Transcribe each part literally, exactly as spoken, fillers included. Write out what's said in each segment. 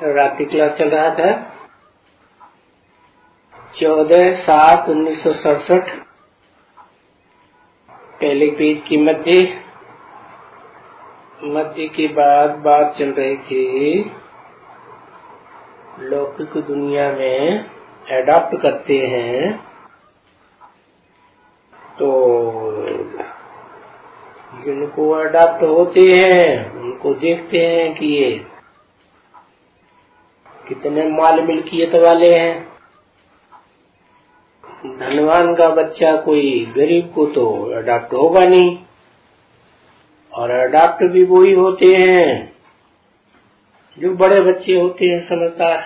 रात की क्लास चल रहा था चौदह सात उन्नीस सौ सड़सठ। पहले पेज की मध्य मध्य के बाद बात चल रही थी लौकिक दुनिया में एडॉप्ट करते हैं तो जिनको अडॉप्ट होते हैं उनको देखते हैं कि ये कितने माल मिल्कियत वाले हैं। धनवान का बच्चा कोई गरीब को तो अडॉप्ट होगा नहीं, और अडॉप्ट भी वही होते हैं जो बड़े बच्चे होते हैं समझदार।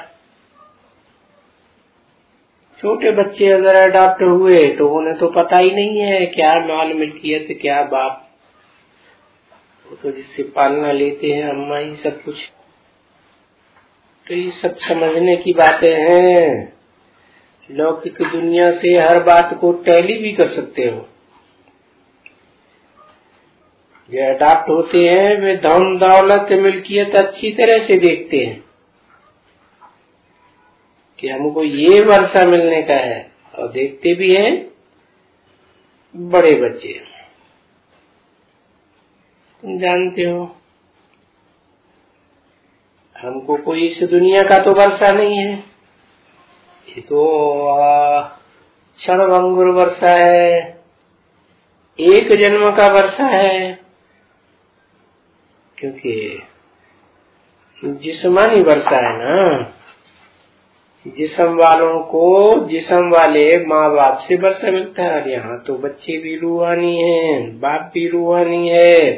छोटे बच्चे अगर अडॉप्ट हुए तो उन्हें तो पता ही नहीं है क्या माल मिल्कियत क्या बाप, वो तो जिससे पालना लेते हैं अम्मा ही सब कुछ। तो ये सब समझने की बातें हैं। लौकिक दुनिया से हर बात को टैली भी कर सकते हो। जो अडॉप्ट होते हैं वे धन दौलत मिल्कियत अच्छी तरह से देखते हैं कि हमको ये वर्षा मिलने का है, और देखते भी हैं बड़े बच्चे। तुम जानते हो हमको कोई इस दुनिया का तो वर्षा नहीं है, ये तो क्षणभंगुर वर्षा है, एक जन्म का वर्षा है। क्योंकि जिस्मानी वर्षा है ना, जिस्म वालों को जिस्म वाले माँ बाप से वर्षा मिलता है। और यहाँ तो बच्चे भी रूहानी हैं, बाप भी रूहानी है,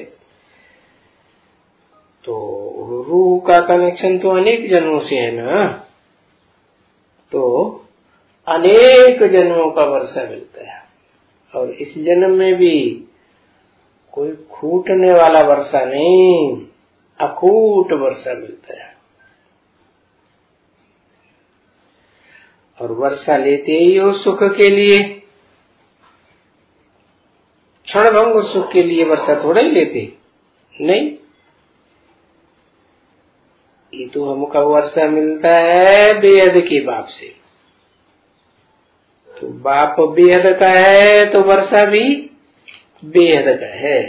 तो रूह का कनेक्शन तो अनेक जन्मों से है ना, तो अनेक जन्मों का वर्षा मिलता है। और इस जन्म में भी कोई खूटने वाला वर्षा नहीं, अखूट वर्षा मिलता है। और वर्षा लेते ही हो सुख के लिए, क्षणभंगुर सुख के लिए वर्षा थोड़ा ही लेते नहीं। ये तो हमको वर्षा मिलता है बेहद के बाप से। तो बाप बेहद का है तो वर्षा भी बेहद का है।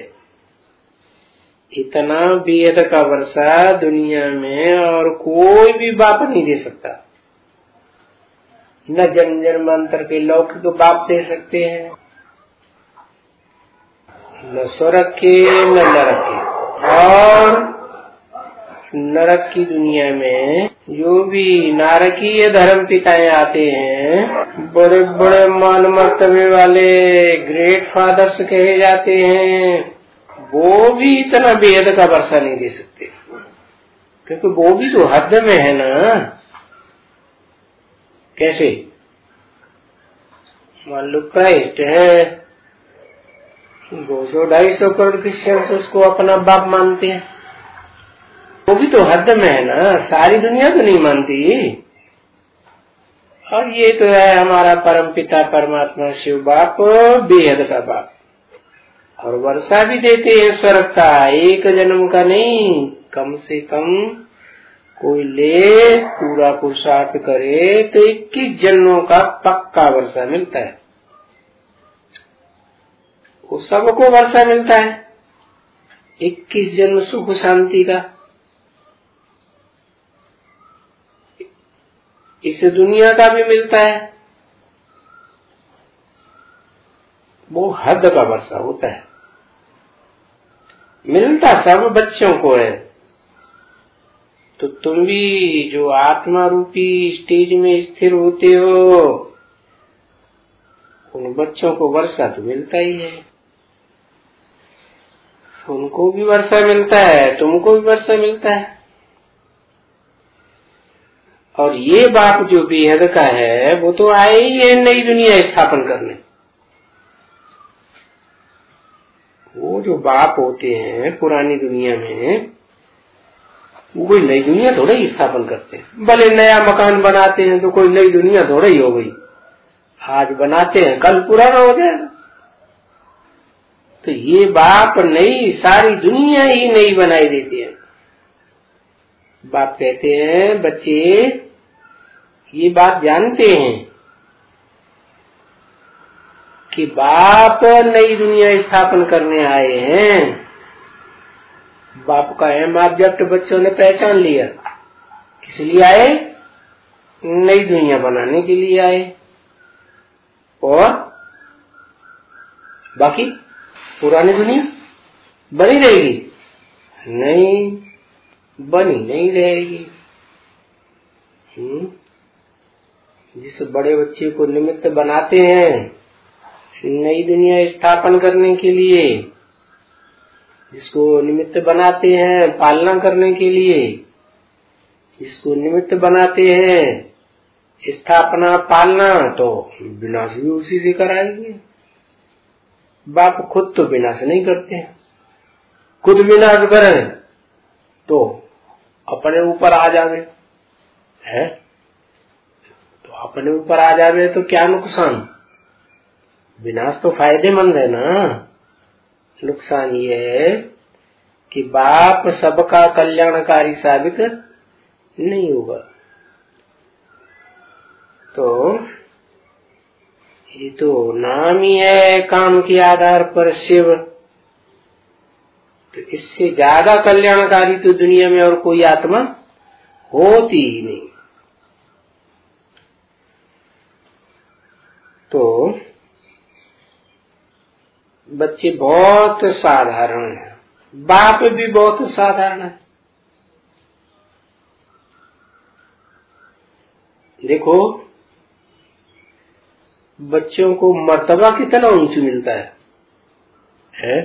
इतना बेहद का वर्षा दुनिया में और कोई भी बाप नहीं दे सकता। न जन्म जन्मांतर के लौकिक तो बाप दे सकते हैं, न स्वर्ग के न नरक के। और नरक की दुनिया में जो भी नारकीय धर्म पिताएं आते हैं, बड़े बड़े मान मर्तबे वाले ग्रेट फादर्स कहे जाते हैं, वो भी इतना बेहद का वर्षा नहीं दे सकते। क्योंकि वो भी तो हद में है ना। कैसे? मान लो क्राइस्ट है, दो सौ ढाई सौ करोड़ क्रिश्चियंस उसको अपना बाप मानते हैं, वो भी तो हद में है ना, सारी दुनिया तो नहीं मानती। और ये तो है हमारा परम पिता परमात्मा शिव बाप, बेहद का बाप। और वर्षा भी देते हैं स्वर्ग का, एक जन्म का नहीं, कम से कम कोई ले पूरा पुरुषार्थ करे तो इक्कीस जन्मों का पक्का वर्षा मिलता है। वो सबको वर्षा मिलता है, इक्कीस जन्म सुख शांति का। इस दुनिया का भी मिलता है, वो हद का वर्षा होता है। मिलता सब बच्चों को है। तो तुम भी जो आत्मा रूपी स्टेज में स्थिर होते हो, उन बच्चों को वर्षा तो मिलता ही है। उनको भी वर्षा मिलता है, तुमको भी वर्षा मिलता है। और ये बाप जो बेहद का है वो तो आए ही है नई दुनिया स्थापन करने। वो जो बाप होते हैं पुरानी दुनिया में, वो कोई नई दुनिया थोड़ा ही स्थापन करते हैं। भले नया मकान बनाते हैं तो कोई नई दुनिया थोड़ा ही हो गई, आज बनाते हैं कल पुराना हो जाएगा। तो ये बाप नई सारी दुनिया ही नई बनाई देते हैं। बाप कहते हैं बच्चे ये बात जानते हैं कि बाप नई दुनिया स्थापन करने आए हैं। बाप का अहम ऑब्जेक्ट बच्चों ने पहचान लिया। किस लिए आए? नई दुनिया बनाने के लिए आए। और बाकी पुरानी दुनिया बनी रहेगी? नहीं, बनी नहीं रहेगी। हम्म जिस बड़े बच्चे को निमित्त बनाते हैं नई दुनिया स्थापन करने के लिए, जिसको निमित्त बनाते हैं पालना करने के लिए, जिसको निमित्त बनाते हैं स्थापना पालना, तो विनाश भी उसी से कराएंगे। बाप खुद तो विनाश नहीं करते। खुद विनाश करें तो अपने ऊपर आ जावे है, तो अपने ऊपर आ जावे तो क्या नुकसान? विनाश तो फायदेमंद है ना। नुकसान ये है कि बाप सबका कल्याणकारी साबित नहीं होगा। तो ये तो नाम ही है काम के आधार पर शिव, तो इससे ज्यादा कल्याणकारी तो दुनिया में और कोई आत्मा होती ही नहीं। तो बच्चे बहुत साधारण हैं, बाप भी बहुत साधारण है। देखो बच्चों को मर्तबा कितना ऊंची मिलता है, है?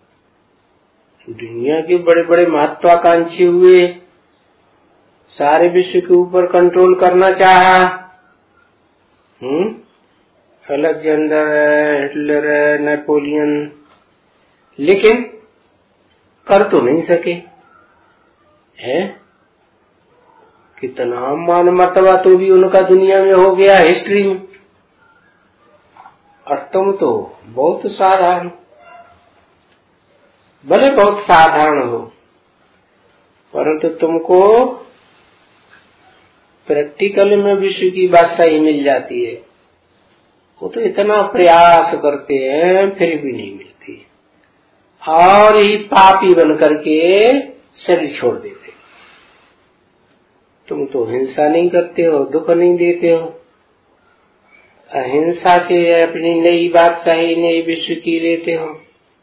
दुनिया के बड़े बड़े महत्वाकांक्षी हुए, सारे विश्व के ऊपर कंट्रोल करना चाहा, हम्म अलेक्जेंडर है, हिटलर है, नेपोलियन, लेकिन कर तो नहीं सके, है? कितना मान मर्तबा तो भी उनका दुनिया में हो गया, हिस्ट्री में। और तुम तो बहुत साधारण, भले बहुत साधारण हो, परंतु तुमको प्रैक्टिकल में विश्व की बादशाही मिल जाती है। वो तो इतना प्रयास करते हैं फिर भी नहीं मिलती, और ही पापी बन करके शरीर छोड़ देते। तुम तो हिंसा नहीं करते हो, दुख नहीं देते हो, अहिंसा से अपनी नई बादशाही नई विश्व की लेते हो।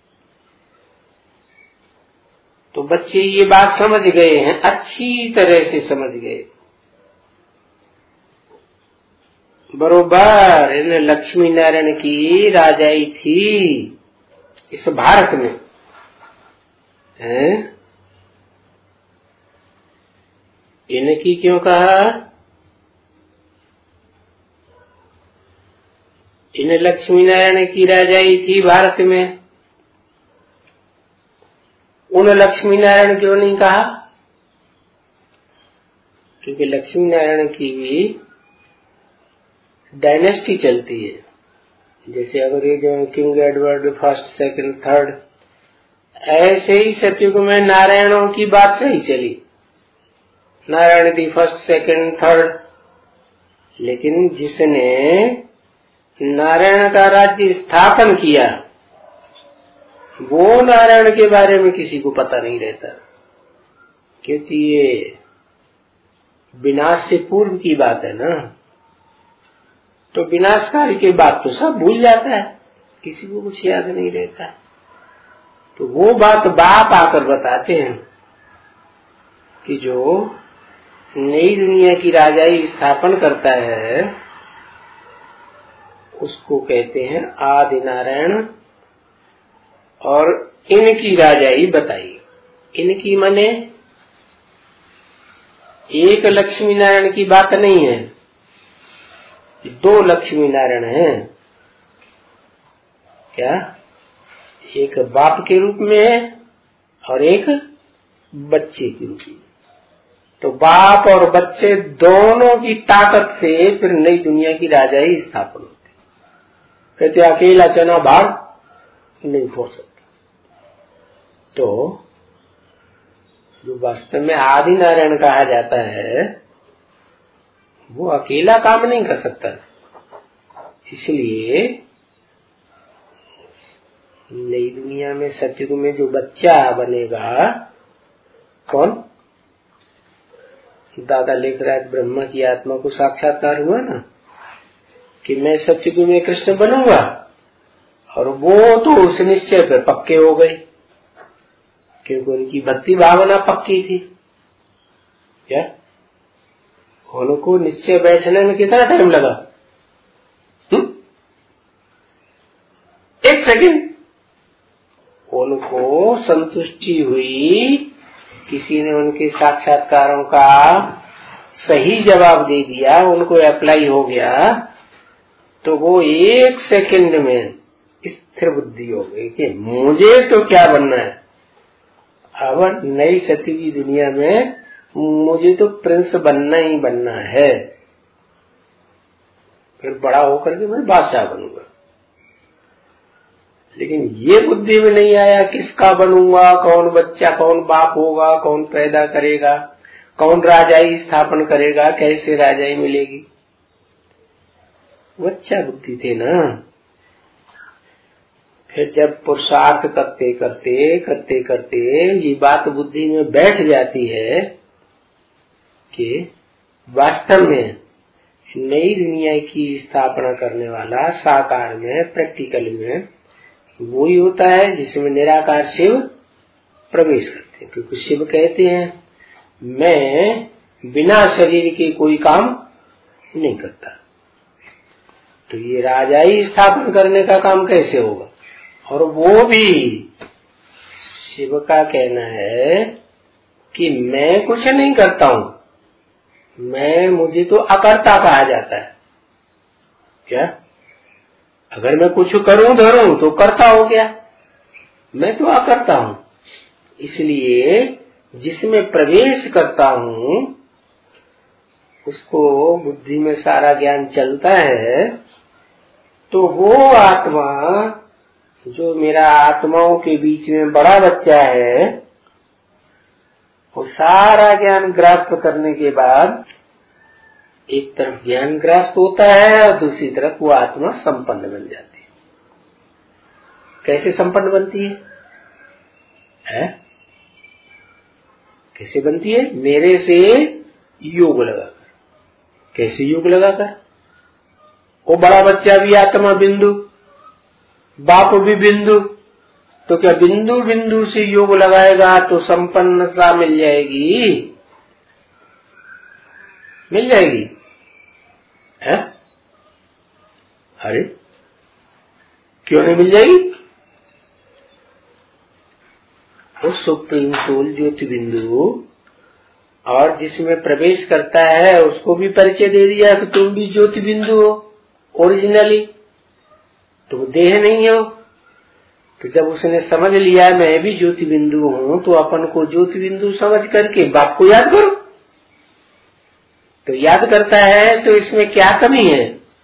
तो बच्चे ये बात समझ गए हैं, अच्छी तरह से समझ गए। बरोबर इन लक्ष्मी नारायण की राजाई थी इस भारत में, हैं? इनकी क्यों कहा? इन लक्ष्मी नारायण की राजाई थी भारत में, उन लक्ष्मी नारायण क्यों नहीं कहा? क्योंकि लक्ष्मी नारायण की भी डायनेस्टी चलती है। जैसे अंग्रेजों में king Edward first second third, ऐसे ही सतयुग में नारायणों की बात सही चली, Narayan the first second third. लेकिन जिसने नारायण का राज्य स्थापन किया वो नारायण के बारे में किसी को पता नहीं रहता, क्योंकि ये विनाश से पूर्व की बात है ना। तो विनाशकाल के बाद तो सब भूल जाता है, किसी को कुछ याद नहीं रहता। तो वो बात बाप आकर बताते हैं कि जो नई दुनिया की राजाई स्थापन करता है उसको कहते हैं आदि नारायण, और इनकी राजाई बताई। इनकी माने एक लक्ष्मी नारायण की बात नहीं है, दो लक्ष्मी नारायण हैं। क्या? एक बाप के रूप में है और एक बच्चे के रूप में। तो बाप और बच्चे दोनों की ताकत से फिर नई दुनिया की राजाई स्थापन होती। कहते अकेला चना भाग नहीं हो सकता। तो जो वास्तव में आदि नारायण कहा जाता है वो अकेला काम नहीं कर सकता। इसलिए नई दुनिया में सतयुग में जो बच्चा बनेगा, कौन? दादा लिख रहा है ब्रह्मा की आत्मा को साक्षात्कार हुआ ना कि मैं सतयुग में कृष्ण बनूंगा, और वो तो उस निश्चय पे पक्के हो गए क्योंकि उनकी भक्ति भावना पक्की थी। क्या उनको निश्चय बैठने में कितना टाइम लगा? हुँ? एक सेकंड। उनको संतुष्टि हुई, किसी ने उनके साक्षात्कारों का सही जवाब दे दिया, उनको अप्लाई हो गया, तो वो एक सेकंड में स्थिर बुद्धि हो गई कि मुझे तो क्या बनना है। अब नई सती की दुनिया में मुझे तो प्रिंस बनना ही बनना है, फिर बड़ा होकर के मैं बादशाह बनूंगा। लेकिन ये बुद्धि में नहीं आया किसका बनूंगा, कौन बच्चा, कौन बाप होगा, कौन पैदा करेगा, कौन राजाई स्थापन करेगा, कैसे राजाई मिलेगी। बच्चा बुद्धि थे ना। फिर जब पुरुषार्थ करते करते करते करते ये बात बुद्धि में बैठ जाती है कि वास्तव में नई दुनिया की स्थापना करने वाला साकार में, प्रैक्टिकल में वो ही होता है जिसमें निराकार शिव प्रवेश करते हैं। क्योंकि शिव कहते हैं मैं बिना शरीर के कोई काम नहीं करता। तो ये राजाई स्थापन करने का काम कैसे होगा? और वो भी शिव का कहना है कि मैं कुछ नहीं करता हूं, मैं मुझे तो अकर्ता कहा जाता है। क्या? अगर मैं कुछ करूं धरूं तो करता हो गया, मैं तो अकर्ता हूं। इसलिए जिसमें प्रवेश करता हूं उसको बुद्धि में सारा ज्ञान चलता है, तो वो आत्मा जो मेरा आत्माओं के बीच में बड़ा बच्चा है, वो सारा ज्ञान ग्रास्प करने के बाद एक तरफ ज्ञान ग्रास्प होता है और दूसरी तरफ वो आत्मा संपन्न बन जाती है। कैसे संपन्न बनती है, है? कैसे बनती है? मेरे से योग लगाकर। कैसे योग लगाकर? वो बड़ा बच्चा भी आत्मा बिंदु, बाप भी बिंदु, तो क्या बिंदु बिंदु से योग लगाएगा तो संपन्नता मिल जाएगी? मिल जाएगी है? अरे क्यों नहीं मिल जाएगी? वो सुप्रीम सोल ज्योति बिंदु और जिसमें प्रवेश करता है उसको भी परिचय दे दिया कि तुम भी ज्योति बिंदु हो ओरिजिनली, तुम देह नहीं हो। तो जब उसने समझ लिया मैं भी ज्योति बिंदु हूं, तो अपन को ज्योति बिंदु समझ करके बाप को याद करो। तो याद करता है तो इसमें क्या कमी है,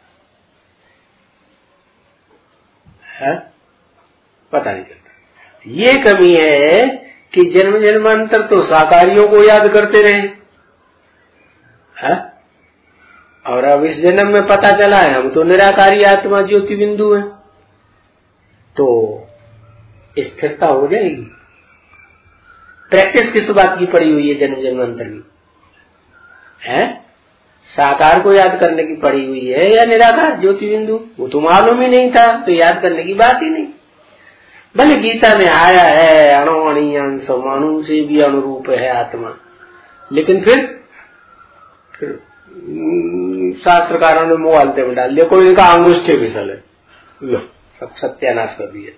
है? पता नहीं चलता। ये कमी है कि जन्म जन्मांतर तो साकारियों को याद करते रहे, है? और अब इस जन्म में पता चला है हम तो निराकारी आत्मा ज्योति बिंदु है, तो स्थिरता हो जाएगी। प्रैक्टिस किस बात की पड़ी हुई है जन्म जन्मांतर की, है? साकार को याद करने की पड़ी हुई है या निराकार ज्योति बिंदु? वो तो मालूम ही नहीं था, तो याद करने की बात ही नहीं। भले गीता में आया है अणु अणियांश, अणु से भी अनुरूप है आत्मा, लेकिन फिर फिर शास्त्रकारों ने मुआलते में डाल दिया। कोई ने कहा अंगुष्ठे फिसल है, लो सब सत्यानाश कर दिया।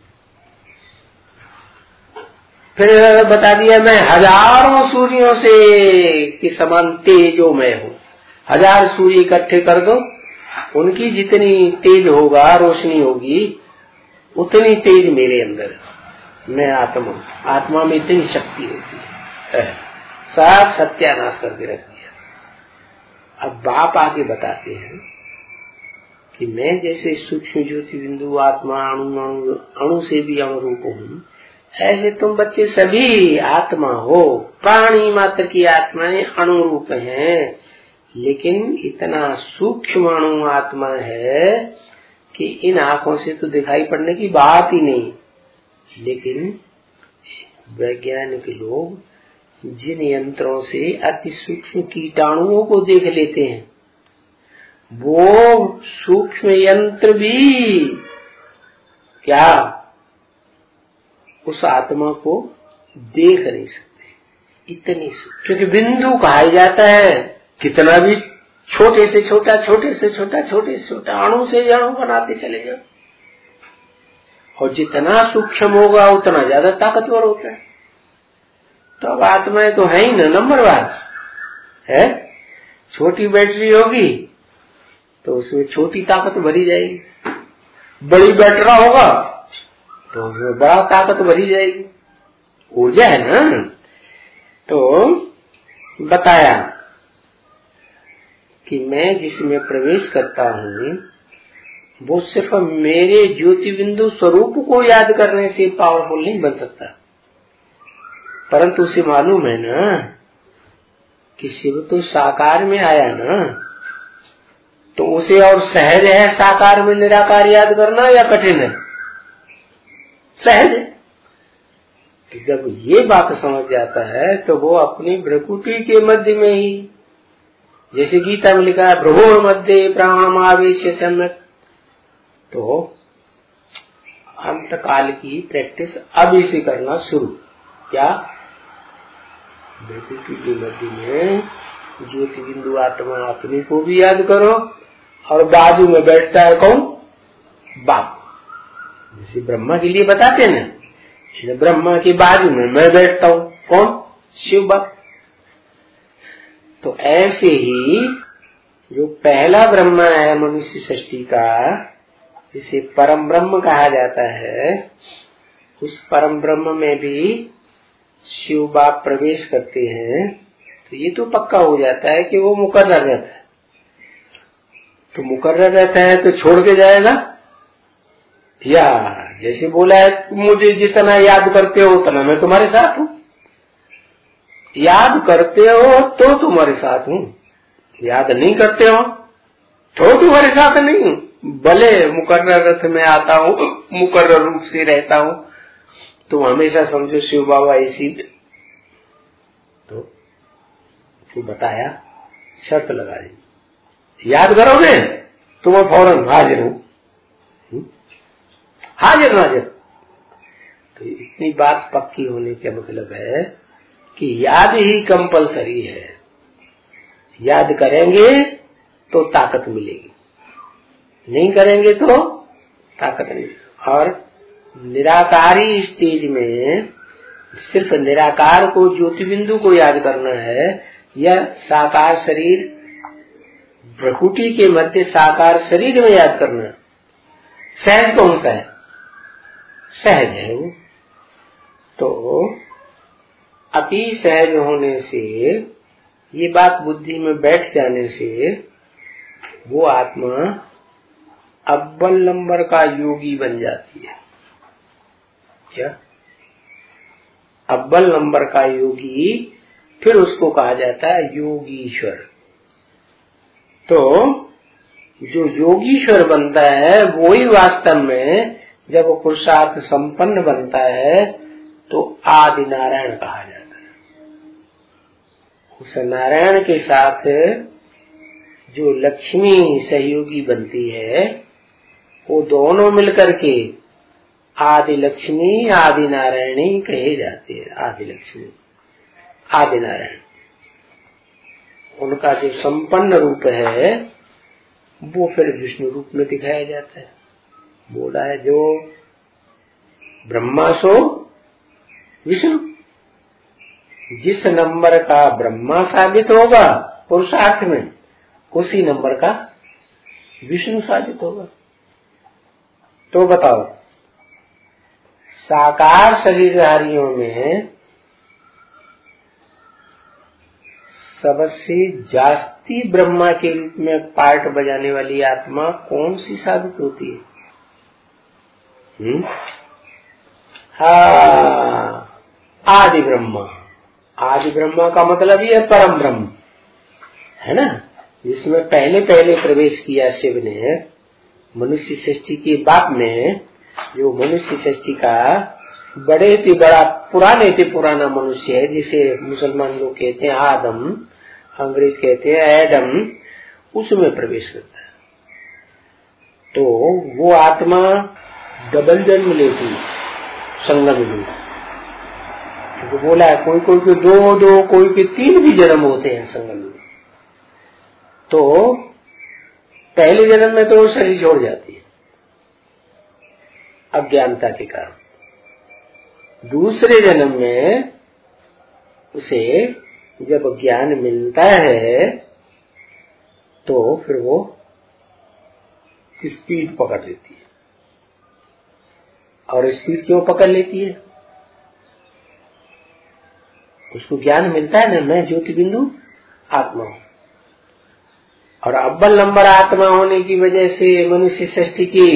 फिर बता दिया मैं हजारों सूर्यों से कि समान तेजो मैं हूं। हजार सूर्य इकट्ठे कर दो, उनकी जितनी तेज होगा, रोशनी होगी, उतनी तेज मेरे अंदर है। मैं आत्मा, आत्मा में इतनी शक्ति होती है, है। सब सत्यानाश करके रख दिया। अब बाप आगे बताते हैं कि मैं जैसे सूक्ष्म ज्योति बिंदु आत्मा अणु अणु अणु से भी अनुरूप हूँ, ऐसे तुम बच्चे सभी आत्मा हो, प्राणी मात्र की आत्माएं अणुरूप हैं, लेकिन इतना सूक्ष्म अणु आत्मा है कि इन आंखों से तो दिखाई पड़ने की बात ही नहीं। लेकिन वैज्ञानिक लोग जिन यंत्रों से अति सूक्ष्म कीटाणुओं को देख लेते हैं, वो सूक्ष्म यंत्र भी क्या उस आत्मा को देख नहीं सकते, इतनी सूक्ष्म। क्योंकि बिंदु कहा जाता है, कितना भी छोटे से छोटा छोटे से छोटा छोटे से छोटा अणु से अणु बनाते चले जाओ, और जितना सूक्ष्म होगा उतना ज्यादा ताकतवर होता है। तो अब आत्माएं तो है ही ना नंबरवार है। छोटी बैटरी होगी तो उसमें छोटी ताकत भरी जाएगी, बड़ी बैटरा होगा तो उसमें बड़ा ताकत भरी जाएगी, ऊर्जा है ना। तो बताया कि मैं जिसमें प्रवेश करता हूँ वो सिर्फ मेरे ज्योति बिंदु स्वरूप को याद करने से पावरफुल नहीं बन सकता, परंतु उसे मालूम है ना कि शिव तो साकार में आया ना, तो उसे और सहज है साकार में निराकार याद करना या कठिन है? सहज है। तो जब ये बात समझ जाता है तो वो अपनी भ्रकुटी के मध्य में ही, जैसे गीता में लिखा है भ्रुवोर मध्य प्राणमावेश्य सम्यक, तो अंतकाल की प्रैक्टिस अभी से करना शुरू। क्या? भ्रकुटी के मध्य में ज्योति बिंदु आत्मा अपने को भी याद करो, और बाजू में बैठता है कौन? बाप। जैसे ब्रह्मा के लिए बताते ना, ब्रह्मा के बाजू में मैं बैठता हूँ, कौन? शिव बाप। तो ऐसे ही जो पहला ब्रह्मा है मनुष्य सृष्टि का, जिसे परम ब्रह्म कहा जाता है, उस परम ब्रह्म में भी शिव बाप प्रवेश करते हैं, तो ये तो पक्का हो जाता है कि वो मुकर्रर रहता है। तो मुकर्रर रहता है तो छोड़ के जाएगा, या जैसे बोला है मुझे जितना याद करते हो उतना मैं तुम्हारे साथ हूँ। याद करते हो तो तुम्हारे साथ हूँ, याद नहीं करते हो तो तुम्हारे साथ नहीं हूँ। भले मुकर्रर रथ में आता हूँ, मुकर्रर रूप से रहता हूँ, तो हमेशा समझो शिव बाबा इसी। तो, तो बताया शर्त लगा दी, याद करोगे तो मैं फौरन हाजिर हूँ, हाजिर नाजिर। तो इतनी बात पक्की होने का मतलब है कि याद ही कंपलसरी है। याद करेंगे तो ताकत मिलेगी, नहीं करेंगे तो ताकत नहीं। और निराकारी स्टेज में सिर्फ निराकार को, ज्योति बिंदु को याद करना है, या साकार शरीर प्रकृति के मध्य साकार शरीर में याद करना है। सहज कौन सा है? सहज है वो। तो अति सहज होने से, ये बात बुद्धि में बैठ जाने से, वो आत्मा अव्वल नंबर का योगी बन जाती है। क्या? अव्वल नंबर का योगी, फिर उसको कहा जाता है योगीश्वर। तो जो योगीश्वर बनता है वो ही वास्तव में जब वो पुरुषार्थ संपन्न बनता है तो आदि नारायण कहा जाता है। उस नारायण के साथ जो लक्ष्मी सहयोगी बनती है, वो दोनों मिलकर के आदि लक्ष्मी आदि नारायणी कहे जाते हैं। आदि लक्ष्मी आदि नारायण, उनका जो संपन्न रूप है वो फिर विष्णु रूप में दिखाया जाता है। बोला है जो ब्रह्मा सो विष्णु, जिस नंबर का ब्रह्मा साबित होगा पुरुषार्थ में, उसी नंबर का विष्णु साबित होगा। तो बताओ, साकार शरीरधारियों में सबसे जास्ती ब्रह्मा के रूप में पार्ट बजाने वाली आत्मा कौन सी साबित होती है? हम्म हाँ, आदि ब्रह्मा। आदि ब्रह्मा का मतलब ये परम ब्रह्म है ना, जिसमें पहले पहले प्रवेश किया शिव ने मनुष्य सृष्टि के बाप में। जो मनुष्य सृष्टि का बड़े से बड़ा पुराने से पुराना मनुष्य है, जिसे मुसलमान लोग कहते हैं आदम, अंग्रेज कहते हैं एडम, उसमें प्रवेश करता है। तो वो आत्मा डबल जन्म लेती संगम में। तो बोला है कोई कोई के दो दो कोई के तीन भी जन्म होते हैं संगम में। तो पहले जन्म में तो शरीर छोड़ जाती है अज्ञानता के कारण। दूसरे जन्म में उसे जब ज्ञान मिलता है तो फिर वो स्पीड पकड़ लेती है। और स्पीड क्यों पकड़ लेती है? उसको ज्ञान मिलता है ना, मैं ज्योति बिंदु आत्मा हूं। और अव्वल नंबर आत्मा होने की वजह से मनुष्य सृष्टि की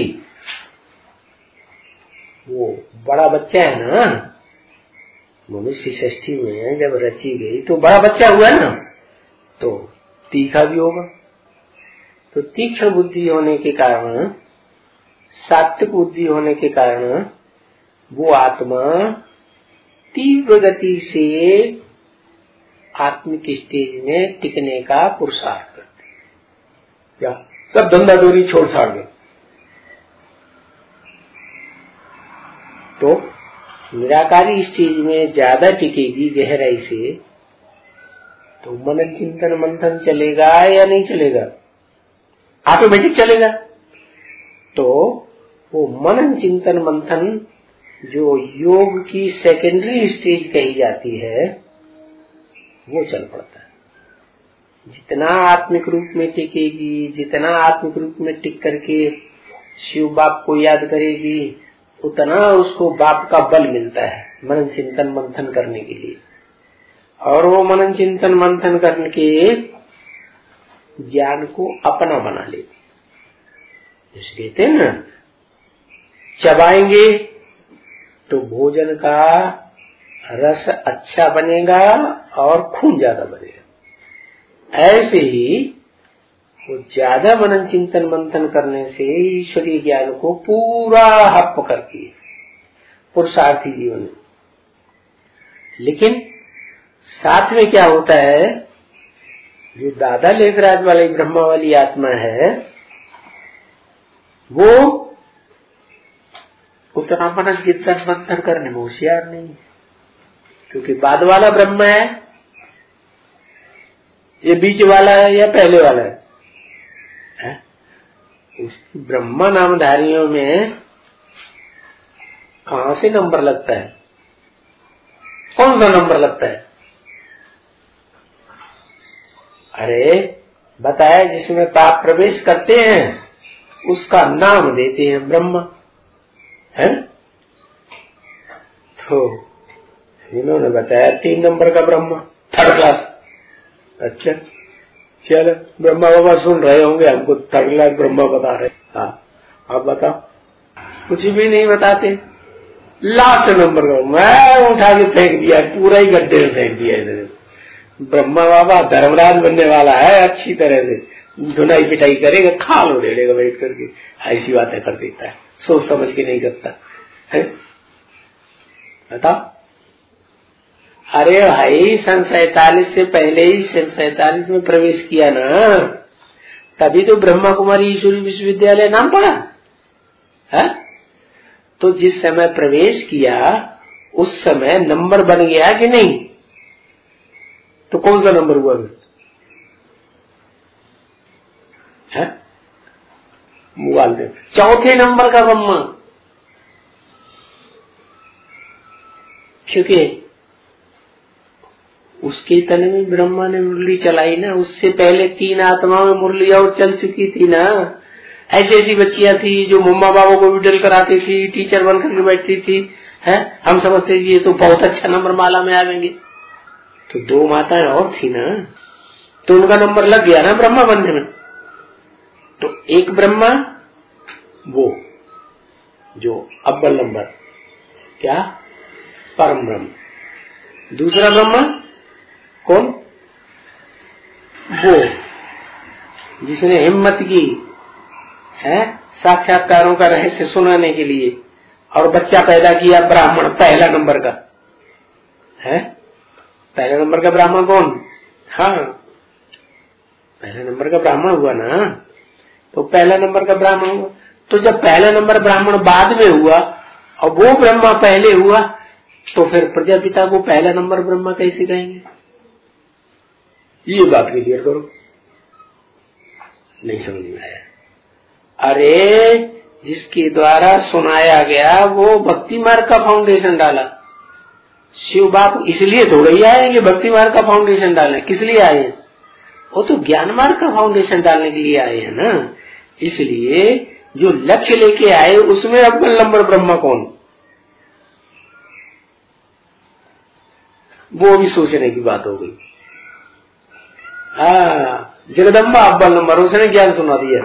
वो बड़ा बच्चा है ना, मनुष्य सृष्टि में जब रची गई तो बड़ा बच्चा हुआ ना, तो तीखा भी होगा। तो तीक्ष्ण बुद्धि होने के कारण, सात्विक बुद्धि होने के कारण वो आत्मा तीव्र गति से आत्मिक स्टेज में टिकने का पुरुषार्थ करती है। क्या सब धंधा दूरी छोड़ छाड़ गए। तो निराकारी स्टेज में ज्यादा टिकेगी गहराई से, तो मनन चिंतन मंथन चलेगा या नहीं चलेगा? ऑटोमेटिक चलेगा। तो वो मनन चिंतन मंथन जो योग की सेकेंडरी स्टेज कही जाती है वो चल पड़ता है। जितना आत्मिक रूप में टिकेगी, जितना आत्मिक रूप में टिक करके शिव बाप को याद करेगी, उतना उसको बाप का बल मिलता है मनन चिंतन मंथन करने के लिए। और वो मनन चिंतन मंथन करके ज्ञान को अपना बना लेती। जैसे कहते हैं ना, चबाएंगे तो भोजन का रस अच्छा बनेगा और खून ज्यादा बनेगा। ऐसे ही वो ज्यादा मनन चिंतन मंथन करने से ईश्वरीय ज्ञान को पूरा हप करती है पुरुषार्थी जीवन में। लेकिन साथ में क्या होता है, जो दादा लेखराज वाली ब्रह्मा वाली आत्मा है वो उतना मनन चिंतन मंथन करने में होशियार नहीं है, क्योंकि बाद वाला ब्रह्म है, ये बीच वाला है या पहले वाला है, है? उस ब्रह्मा नामधारियों में कहां से नंबर लगता है? कौन सा नंबर लगता है? अरे बताया, जिसमें पाप प्रवेश करते हैं उसका नाम देते हैं ब्रह्मा, है? तो इन्होंने बताया तीन नंबर का ब्रह्मा, थर्ड क्लास। अच्छा चलो, ब्रह्मा बाबा सुन रहे होंगे, हमको थर्ड क्लास ब्रह्मा बता रहे। हाँ आप बताओ। कुछ भी नहीं बताते। लास्ट नंबर का मैं उठा के फेंक दिया, पूरा ही गड्ढे में फेंक दिया इधर। ब्रह्मा बाबा धर्मराज बनने वाला है, अच्छी तरह से धुनाई पिटाई करेगा, खाल उड़ेगा बैठ करके, ऐसी बातें कर देता है, सोच समझ के नहीं करता है। बताओ। अरे भाई सन सैतालीस से पहले ही सन सैतालीस में प्रवेश किया ना, तभी तो ब्रह्मा कुमारी ईश्वरी विश्वविद्यालय नाम पड़ा है। तो जिस समय प्रवेश किया उस समय नंबर बन गया कि नहीं? तो कौन सा नंबर हुआ है? मोबाइल में चौथे नंबर का ब्रह्मा, क्योंकि उसके तन में ब्रह्मा ने मुरली चलाई ना। उससे पहले तीन आत्माओं में मुरली और चल चुकी थी ना। ऐसी ऐसी बच्चियां थी जो मम्मा बाबा को भी डल कराती थी, टीचर बन करके बैठती थी, है? हम समझते ये तो बहुत अच्छा नंबर माला में आवेंगे। तो दो माताएं और थी ना, तो उनका नंबर लग गया ना ब्रह्मा बनने में। तो एक ब्रह्मा वो जो अव्वल नंबर, क्या? परम ब्रह्म। दूसरा ब्रह्म कौन? वो जिसने हिम्मत की है साक्षात्कारों का रहस्य सुनाने के लिए और बच्चा पैदा किया ब्राह्मण, पहला नंबर का है। पहला नंबर का ब्राह्मण कौन? हाँ, पहला नंबर का ब्राह्मण हुआ ना। तो पहला नंबर का ब्राह्मण हुआ, तो जब पहला नंबर ब्राह्मण बाद में हुआ और वो ब्रह्मा पहले हुआ, तो फिर प्रजापिता को पहला नंबर ब्रह्मा कैसे कहेंगे? ये बात क्लियर करो। नहीं समझ में आया? अरे जिसके द्वारा सुनाया गया वो भक्ति मार्ग का फाउंडेशन डाला। शिव बाप इसलिए थोड़े ही आए कि भक्ति मार्ग का फाउंडेशन डालने, किस लिए आए हैं? वो तो ज्ञान मार्ग का फाउंडेशन डालने के लिए आए हैं ना। इसलिए जो लक्ष्य लेके आए उसमें अव्वल नंबर ब्रह्मा कौन, वो भी सोचने की बात हो गई। हाँ, जगदम्बा अव्वल नंबर, उसने ज्ञान सुना दिया।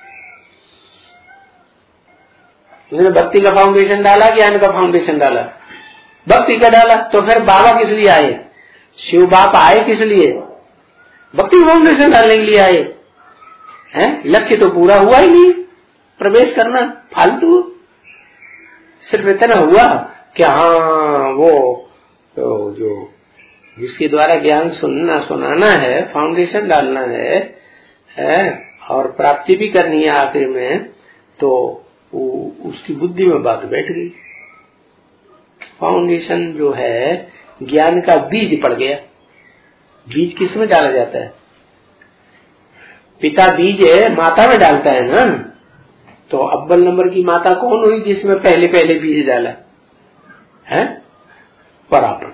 उसने भक्ति का फाउंडेशन डाला, ज्ञान का फाउंडेशन डाला, भक्ति का डाला। तो फिर बाबा किस लिए आए? शिव बाप आए किस लिए? भक्ति फाउंडेशन डालने के लिए आए हैं। लक्ष्य तो पूरा हुआ ही नहीं, प्रवेश करना फालतू। सिर्फ इतना हुआ कि हाँ वो तो जो जिसके द्वारा ज्ञान सुनना सुनाना है, फाउंडेशन डालना है, है और प्राप्ति भी करनी है आखिर में, तो उसकी बुद्धि में बात बैठ गई। फाउंडेशन जो है ज्ञान का बीज पड़ गया। बीज किस में डाला जाता है? पिता बीज है माता में डालता है ना। तो अव्वल नंबर की माता कौन हुई जिसमें पहले पहले बीज डाला है? पराप्रकृति।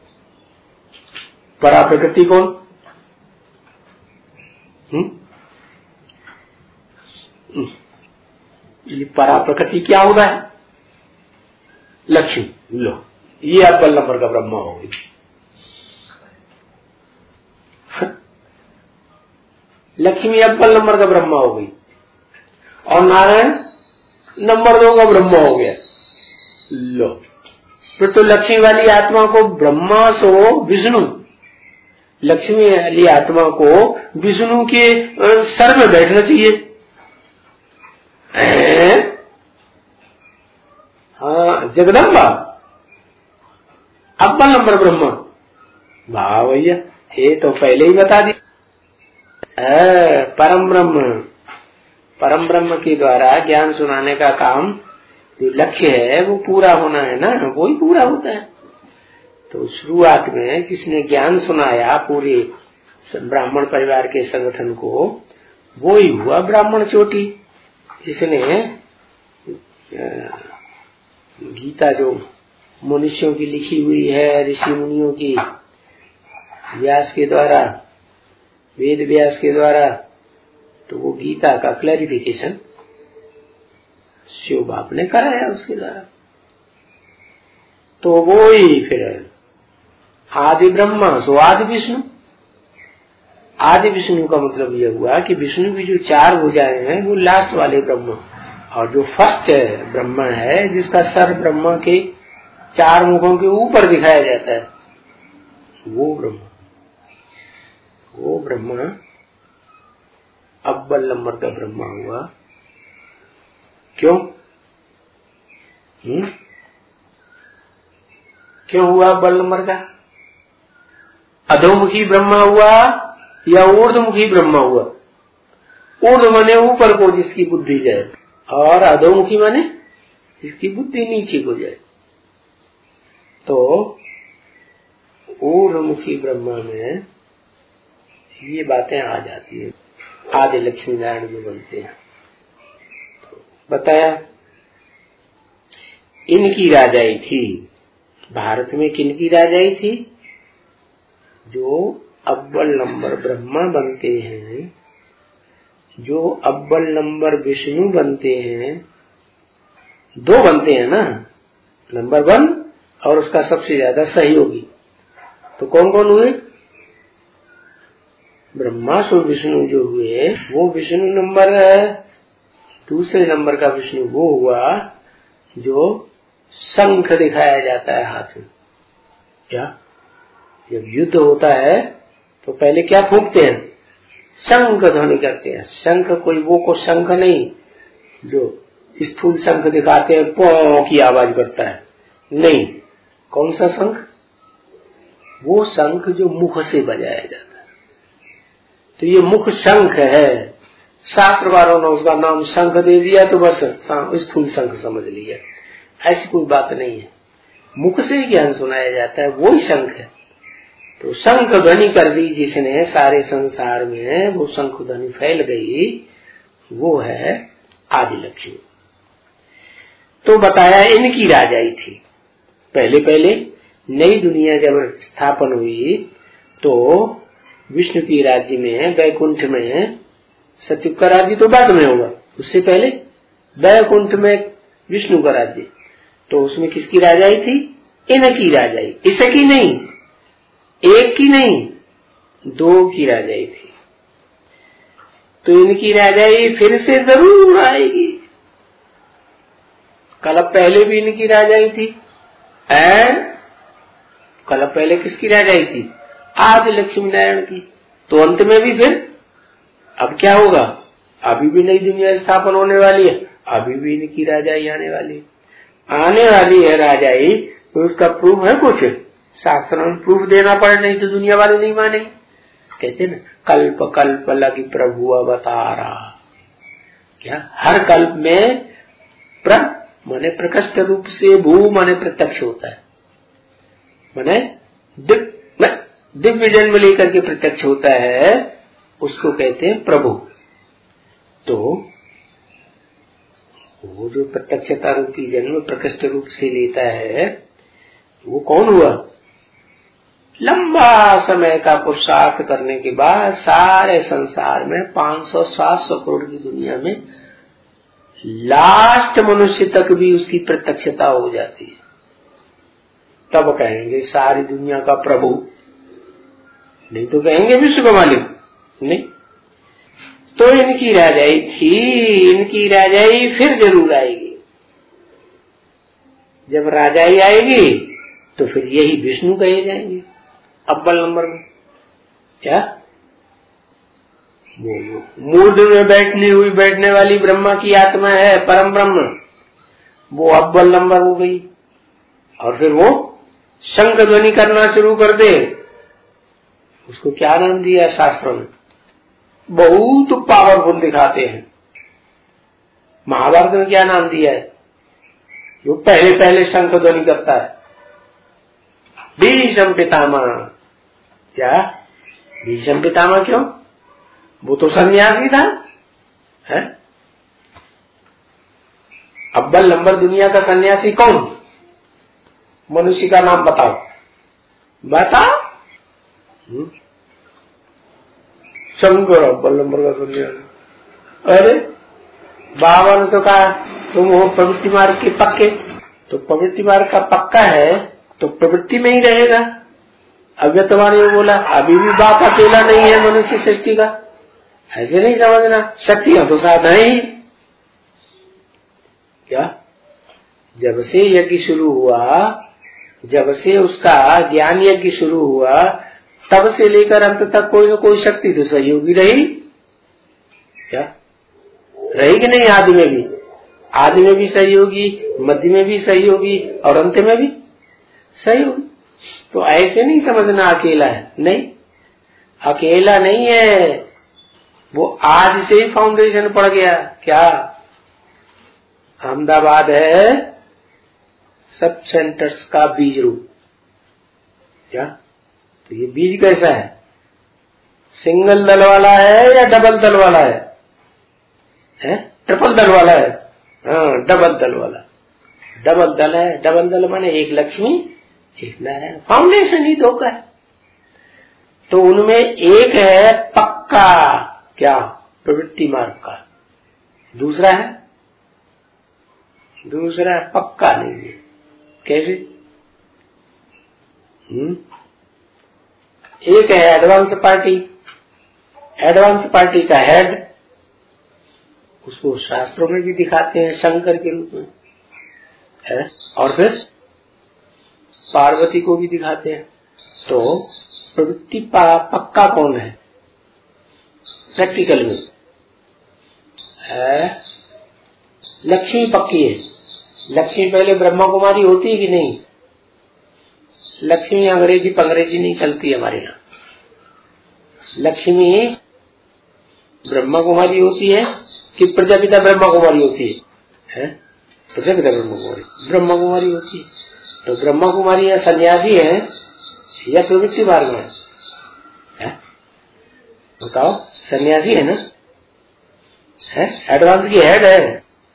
पराप्रकृति कौन? हम्म ये पराप्रकृति क्या होता है? लक्ष्मी। लो, ये अव्वल नंबर का ब्रह्मा हो गई। लक्ष्मी अव्वल नंबर का ब्रह्मा हो गई और नारायण नंबर दो का ब्रह्मा हो गया। लो, फिर तो लक्ष्मी वाली आत्मा को ब्रह्मा सो विष्णु, लक्ष्मी वाली आत्मा को विष्णु के सर में बैठना चाहिए। हाँ, जगदम्बा अव्वल नंबर ब्रह्मा। वाह भैया, ये तो पहले ही बता दी। परम ब्रह्म, परम ब्रह्म के द्वारा ज्ञान सुनाने का काम जो लक्ष्य है वो पूरा होना है ना, वो ही पूरा होता है। तो शुरुआत में किसने ज्ञान सुनाया पूरे ब्राह्मण परिवार के संगठन को, वो ही हुआ ब्राह्मण चोटी। जिसने गीता जो मनुष्यों की लिखी हुई है, ऋषि मुनियों की, व्यास के द्वारा, वेद व्यास के द्वारा, तो वो गीता का क्लैरिफिकेशन शिव बाप ने कराया उसके द्वारा। तो वो ही फिर आदि ब्रह्मा सो आदि विष्णु। आदि विष्णु का मतलब यह हुआ कि विष्णु की जो चार भुजाएं हैं वो लास्ट वाले ब्रह्मा, और जो फर्स्ट ब्रह्मा है जिसका सर ब्रह्मा के चार मुखों के ऊपर दिखाया जाता है, वो ब्रह्मा, वो ब्रह्मा अव्वल नंबर का ब्रह्मा हुआ। क्यों? हुँ? क्यों हुआ अव्वल नंबर का? अधोमुखी ब्रह्मा हुआ या ऊर्ध्वमुखी ब्रह्मा हुआ? ऊर्ध्व माने ऊपर को जिसकी बुद्धि जाए, और अधोमुखी माने जिसकी बुद्धि नीचे को जाए। तो ऊर्ध्वमुखी ब्रह्मा में ये बातें आ जाती है। आदि लक्ष्मी नारायण जो बनते हैं, तो बताया इनकी राजाई थी। भारत में किनकी राजाई थी? जो अव्वल नंबर ब्रह्मा बनते हैं, जो अव्वल नंबर विष्णु बनते हैं, दो बनते हैं ना, नंबर वन और उसका सबसे ज्यादा सहयोगी। तो कौन कौन हुए? ब्रह्मा सो विष्णु जो हुए, वो विष्णु नंबर है। दूसरे नंबर का विष्णु वो हुआ जो शंख दिखाया जाता है हाथ में। क्या जब युद्ध होता है तो पहले क्या फूंकते हैं? शंख ध्वनि करते हैं। शंख कोई वो को शंख नहीं जो स्थूल शंख दिखाते हैं, पौ की आवाज करता है, नहीं। कौन सा शंख? वो शंख जो मुख से बजाया जाता है। तो ये मुख शंख है। शास्त्रकारों ने उसका नाम शंख दे दिया तो बस स्थूल शंख समझ लिया। ऐसी कोई बात नहीं है। मुख से ज्ञान सुनाया जाता है, वो ही शंख है। तो शंख ध्वनि कर दी जिसने सारे संसार में, वो शंख ध्वनि फैल गई, वो है आदि लक्ष्मी। तो बताया इनकी राजाई थी। पहले पहले नई दुनिया जब स्थापन हुई तो विष्णु की राज्य में, वैकुंठ में, सतयुग का राज्य तो बाद में होगा, उससे पहले वैकुंठ में विष्णु का राज्य। तो उसमें किसकी राजाई थी? इनकी राजाई। इसकी नहीं, एक की नहीं, दो की राजाई थी। तो इनकी राजाई फिर से जरूर आएगी। कल पहले भी इनकी राजाई थी, एंड कल पहले किसकी राजाई थी? आदि लक्ष्मी नारायण की। तो अंत में भी फिर अब क्या होगा? अभी भी नई दुनिया स्थापन होने वाली है, अभी भी इनकी राजाई आने वाली है। आने वाली है राजाई, तो उसका प्रूफ है कुछ? शास्त्र में प्रूफ देना पड़े, नहीं तो दुनिया वाले नहीं मानेंगे। कहते ना, कल्प कल्प लगी प्रभु अवतारा। क्या हर कल्प में प्र माने प्रकट रूप से, भू माने प्रत्यक्ष होता है, माने दिव्य जन्म लेकर के प्रत्यक्ष होता है, उसको कहते हैं प्रभु। तो वो जो प्रत्यक्षता रूपी जन्म प्रकट रूप से लेता है, वो कौन हुआ? लंबा समय का पुरुषार्थ करने के बाद सारे संसार में पांच सौ सात सौ करोड़ की दुनिया में लास्ट मनुष्य तक भी उसकी प्रत्यक्षता हो जाती है। तब कहेंगे सारी दुनिया का प्रभु, नहीं तो कहेंगे विश्व का मालिक। नहीं, तो इनकी राजाई थी, इनकी राजाई फिर जरूर आएगी। जब राजाई आएगी तो फिर यही विष्णु कहे जाएंगे अव्वल नंबर में। क्या वो मूर्ध में बैठनी हुई बैठने वाली ब्रह्मा की आत्मा है, परम ब्रह्म, वो अव्वल नंबर हो गई। और फिर वो शंख ध्वनि करना शुरू कर दे, उसको क्या नाम दिया शास्त्रों में? बहुत पावरफुल दिखाते हैं। महाभारत में क्या नाम दिया है? जो पहले पहले शंख ध्वनि करता है, भीष्म पितामह। क्या भीष्म पितामह? क्यों? वो तो सन्यासी था, है? अव्वल नंबर दुनिया का सन्यासी कौन? मनुष्य का नाम बताओ, बताओ। शंकर अव्वल नंबर का सन्यासी। अरे बाबा ने तो कहा तुम हो प्रवृत्ति मार्ग के पक्के, तो प्रवृत्ति मार्ग का पक्का है तो प्रवृत्ति में ही रहेगा। अव्यतवाणी में बोला अभी भी बाप अकेला नहीं है मनुष्य सृष्टि का, ऐसे नहीं समझना, शक्तियां तो साथ है ही। क्या जब से यज्ञ शुरू हुआ, जब से उसका ज्ञान यज्ञ शुरू हुआ, तब से लेकर अंत तक कोई न कोई शक्ति तो सहयोगी रही। क्या रही कि नहीं? आदि में भी, आदि में भी सहयोगी, मध्य में भी सहयोगी और अंत में भी सहयोगी। तो ऐसे नहीं समझना अकेला है, नहीं, अकेला नहीं है। वो आज से ही फाउंडेशन पड़ गया। क्या अहमदाबाद है सब सेंटर्स का बीज रूप। क्या तो ये बीज कैसा है? सिंगल दल वाला है या डबल दल वाला है? है ट्रिपल दल वाला है? हाँ, डबल दल वाला। डबल दल है, डबल दल माने एक लक्ष्मी एक नारायण, फाउंडेशन ही दो का है। तो उनमें एक है पक्का, क्या प्रवृत्ति मार्ग का, दूसरा है दूसरा है पक्का नहीं है। कैसे? हम्म एक है एडवांस पार्टी, एडवांस पार्टी का हेड, उसको शास्त्रों में भी दिखाते हैं शंकर के रूप में। है? और फिर पार्वती को भी दिखाते हैं। तो प्रवृत्ति पक्का कौन है प्रैक्टिकल में? है लक्ष्मी पक्की है। लक्ष्मी पहले ब्रह्मा कुमारी होती है कि नहीं? लक्ष्मी अंग्रेजी पंग्रेजी नहीं चलती हमारे यहाँ। लक्ष्मी ब्रह्मा कुमारी होती है कि प्रजापिता ब्रह्मा कुमारी होती है? है? प्रजापिता ब्रह्मा कुमारी ब्रह्मा कुमारी होती है। तो ब्रह्मा कुमारी या सन्यासी है या प्रवृत्ति मार्ग में है? बताओ, सन्यासी है ना? है एडवांस की हेड है।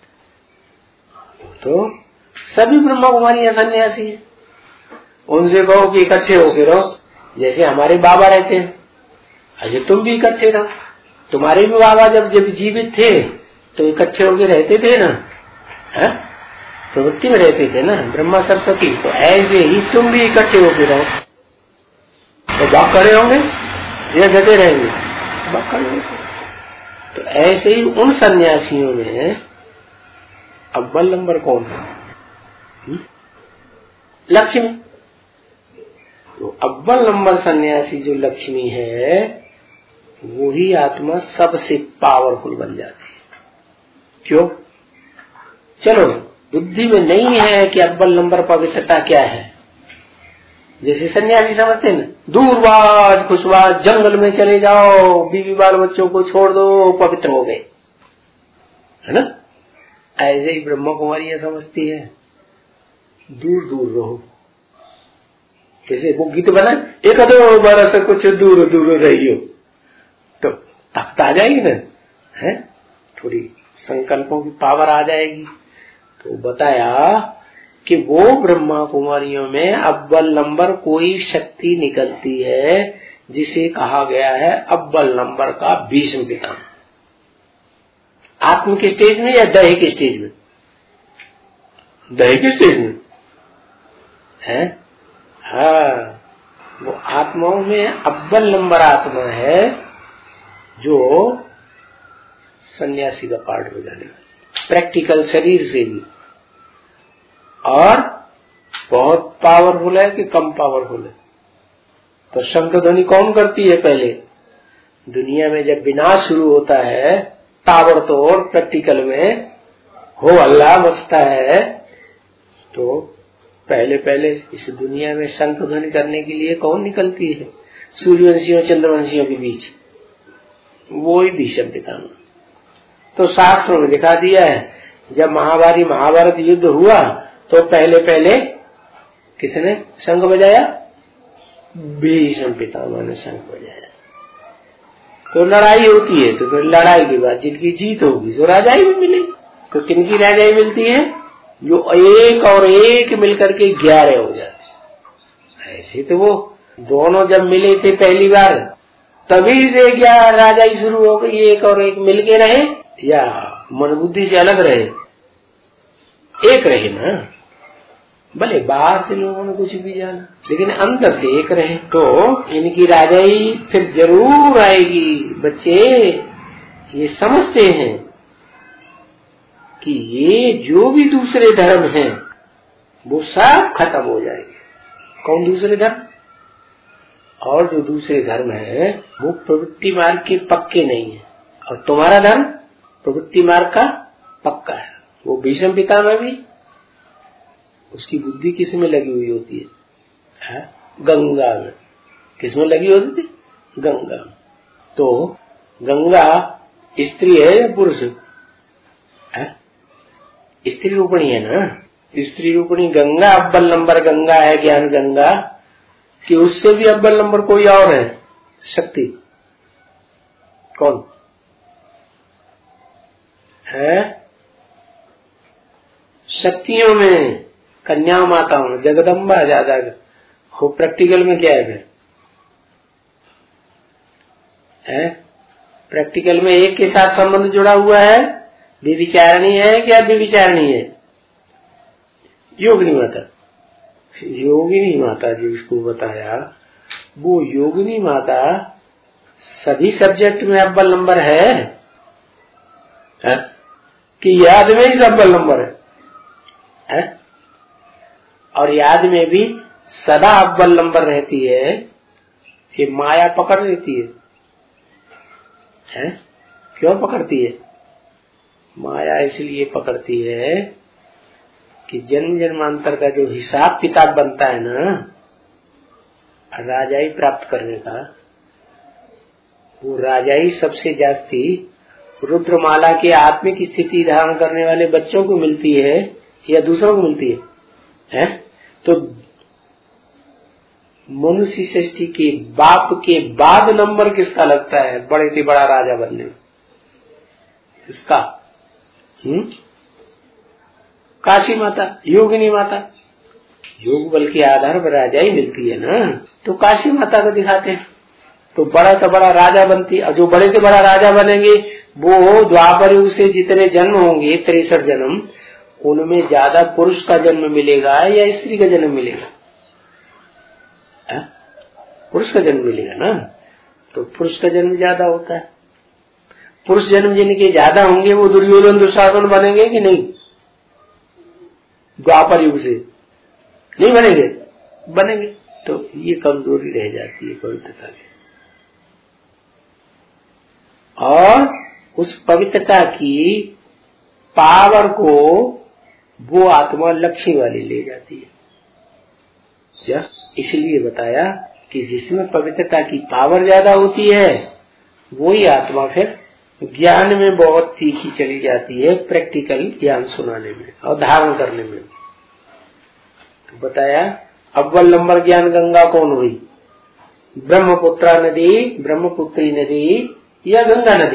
तो सभी ब्रह्मा कुमारी या सन्यासी है। उनसे कहो कि इकट्ठे होके रहो, जैसे हमारे बाबा रहते हैं। अजय तुम भी इकट्ठे रहो। तुम्हारे भी बाबा जब जब जीवित थे तो इकट्ठे होके रहते थे ना, है? प्रवृत्ति में रहते थे ना, ब्रह्मा सरस्वती। तो ऐसे ही तुम भी इकट्ठे होके रहो। तो बात खड़े होंगे या जते रहेंगे? बात खड़े होंगे। तो ऐसे ही उन सन्यासियों में अव्वल नंबर कौन है? लक्ष्मी। तो अव्वल नंबर सन्यासी जो लक्ष्मी है वो ही आत्मा सबसे पावरफुल बन जाती है। क्यों? चलो बुद्धि में नहीं है कि अव्वल नंबर पवित्रता क्या है। जैसे सन्यासी समझते हैं ना, दूरबाज खुशबाज जंगल में चले जाओ, बीवी बाल बच्चों को छोड़ दो, पवित्र हो गए, है ना? ऐसे ही ब्रह्मा कुमारी समझती है, दूर दूर रहो। जैसे वो गीत बना, एक दो बरस कुछ दूर दूर रहियो, तो ताकत आ जाएगी ना, है? थोड़ी संकल्पों की पावर आ जाएगी। तो बताया कि वो ब्रह्मा कुमारियों में अव्वल नंबर कोई शक्ति निकलती है जिसे कहा गया है अव्वल नंबर का भीष्म पितामह। आत्म के स्टेज में या दही के स्टेज में? दही के स्टेज में है। हाँ, वो आत्माओं में अव्वल नंबर आत्मा है जो सन्यासी का पार्ट हो जाने वाली, प्रैक्टिकल शरीर से भी। और बहुत पावरफुल है कि कम पावरफुल है? तो शंख ध्वनि कौन करती है पहले? दुनिया में जब विनाश शुरू होता है ताबड़तोड़ प्रैक्टिकल में हो हल्ला मचता है, तो पहले पहले इस दुनिया में शंख ध्वनि करने के लिए कौन निकलती है? सूर्यवंशियों चंद्रवंशियों के बीच वो ही भीष्म पितामह। तो शास्त्रों में दिखा दिया है, जब महाभारत महाभारत युद्ध हुआ तो पहले पहले किसने शंख बजाया? भीष्म पितामह ने शंख बजाया। तो लड़ाई होती है तो फिर लड़ाई के बाद जिनकी जीत होगी तो राजाई भी मिलेगी। तो किनकी राजाई मिलती है? जो एक और एक मिलकर के ग्यारह हो जाते। ऐसे तो वो दोनों जब मिले थे पहली बार तभी से ग्यारह राजाई शुरू हो गई। एक और एक मिलके रहे या मन बुद्धि से अलग रहे? एक रहे ना। भले बाहर से लोगों ने कुछ भी जाना लेकिन अंदर से एक रहे। तो इनकी राजाई फिर जरूर आएगी। बच्चे ये समझते हैं कि ये जो भी दूसरे धर्म हैं वो सब खत्म हो जाएंगे। कौन दूसरे धर्म? और जो दूसरे धर्म है वो प्रवृत्ति मार्ग के पक्के नहीं है। और तुम्हारा धर्म प्रवृत्ति मार्ग का पक्का है। वो भीष्म पितामह भी उसकी बुद्धि किस में लगी हुई होती है? है? गंगा में। किस में लगी होती थी? गंगा में। तो गंगा स्त्री है या पुरुष है? स्त्री रूपणी है ना। स्त्री रूपणी गंगा अव्वल नंबर गंगा है, ज्ञान गंगा, कि उससे भी अव्वल नंबर कोई और है शक्ति? कौन है? शक्तियों में कन्या माता हूं, जगदम्बा ज्यादा हो। प्रैक्टिकल में क्या है? है प्रैक्टिकल में एक के साथ संबंध जुड़ा हुआ है। व्यभिचारिणी है क्या? व्यभिचारिणी है योगिनी माता। योगिनी माता जो इसको बताया वो योगिनी माता सभी सब्जेक्ट में अव्वल नंबर है, है? कि याद में ही अव्वल नंबर है, है? और याद में भी सदा अव्वल नंबर रहती है, ये माया पकड़ लेती है, है? क्यों पकड़ती है? माया इसलिए पकड़ती है कि जन्म जन्मांतर का जो हिसाब किताब बनता है ना राजाई प्राप्त करने का, वो राजाई सबसे जास्ती रुद्रमाला के आत्मिक स्थिति धारण करने वाले बच्चों को मिलती है या दूसरों को मिलती है, है? तो मनुष्य सृष्टि के बाप के बाद नंबर किसका लगता है बड़े से बड़ा राजा बनने में? किसका? हम्म काशी माता, योगिनी माता। योग बल के आधार पर राजा ही मिलती है ना, तो काशी माता को दिखाते हैं तो बड़ा से बड़ा राजा बनती है। और जो बड़े से बड़ा राजा बनेंगे वो द्वापर युग से जितने जन्म होंगे तिरसठ जन्म, उनमें ज्यादा पुरुष का जन्म मिलेगा या स्त्री का जन्म मिलेगा? है? पुरुष का जन्म मिलेगा ना, तो पुरुष का जन्म ज्यादा होता है। पुरुष जन्म जिनके ज्यादा होंगे वो दुर्योधन दुशासन बनेंगे कि नहीं? द्वापर युग से नहीं बनेंगे, बनेंगे। तो ये कमजोरी रह जाती है पवित्रता की। और उस पवित्रता की पावर को वो आत्मा लक्ष्मी वाली ले जाती है। इसलिए बताया कि जिसमें पवित्रता की पावर ज्यादा होती है वही आत्मा फिर ज्ञान में बहुत तीखी चली जाती है, प्रैक्टिकल ज्ञान सुनाने में और धारण करने में। तो बताया अव्वल नंबर ज्ञान गंगा कौन हुई? ब्रह्मपुत्रा नदी, ब्रह्मपुत्री नदी या गंगा नदी?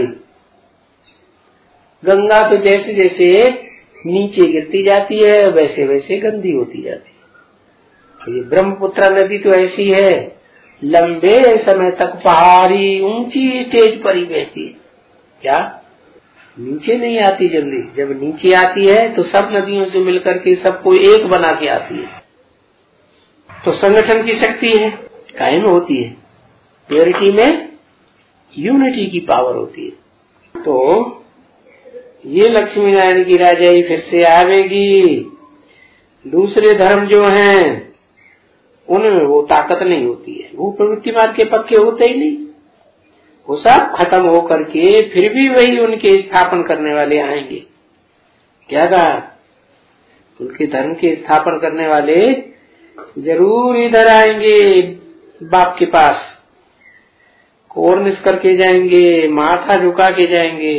गंगा तो जैसे जैसे नीचे गिरती जाती है वैसे वैसे गंदी होती जाती है। और ये ब्रह्मपुत्रा नदी तो ऐसी है, लंबे समय तक पहाड़ी ऊंची स्टेज पर ही बहती है। क्या नीचे नहीं आती जल्दी? जब नीचे आती है तो सब नदियों से मिलकर के सबको एक बना के आती है। तो संगठन की शक्ति है, कायम होती है। प्योरिटी में यूनिटी की पावर होती है। तो ये लक्ष्मी नारायण की राजाई फिर से आवेगी। दूसरे धर्म जो हैं उनमें वो ताकत नहीं होती है, वो प्रवृत्ति मार्ग के पक्के होते ही नहीं। वो सब खत्म हो करके फिर भी वही उनके स्थापन करने वाले आएंगे। क्या कहा? उनके धर्म के स्थापन करने वाले जरूर इधर आएंगे बाप के पास, कोर्निश करके जाएंगे, माथा झुका के जाएंगे।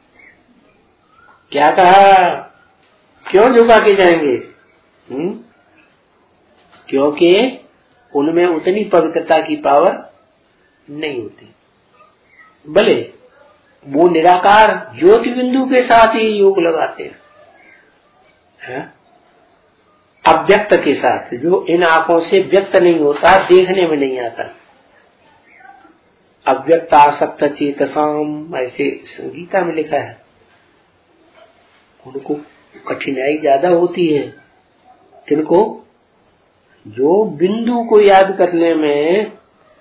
क्या कहा? क्यों झुका के जाएंगे? हुँ? क्योंकि उनमें उतनी पवित्रता की पावर नहीं होती। भले वो निराकार ज्योति बिंदु के साथ ही योग लगाते हैं, है? अव्यक्त के साथ, जो इन आंखों से व्यक्त नहीं होता, देखने में नहीं आता। अव्यक्त आसक्त चेतसाम, ऐसे गीता में लिखा है। उनको कठिनाई ज्यादा होती है। किनको? जो बिंदु को याद करने में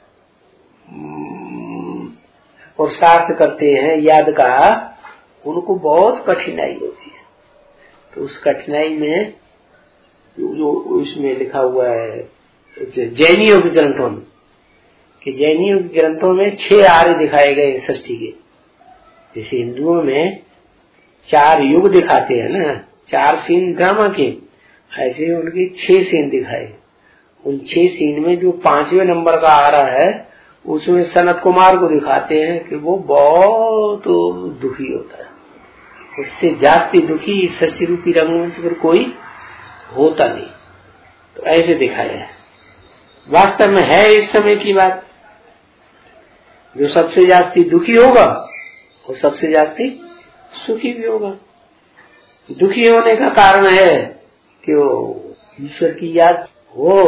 पुरुषार्थ करते हैं याद का, उनको बहुत कठिनाई होती है। तो उस कठिनाई में जो उसमें लिखा हुआ है जैनियों के ग्रंथों में, कि जैनियों के ग्रंथों में छह आर्य दिखाए गए षष्ठी के। जैसे हिंदुओं में चार युग दिखाते हैं ना, चार सीन ड्रामा के, ऐसे उनके छह सीन दिखाए। उन छह सीन में जो पांचवें नंबर का आ रहा है उसमें सनत कुमार को दिखाते हैं कि वो बहुत दुखी होता है। उससे जास्ती दुखी षष्ठी रूपी रंगमंच पर कोई होता नहीं। तो ऐसे दिखाया है। वास्तव में है इस समय की बात, जो सबसे जास्ती दुखी होगा वो सबसे जास्ती सुखी भी होगा। दुखी होने का कारण है कि वो ईश्वर की याद हो।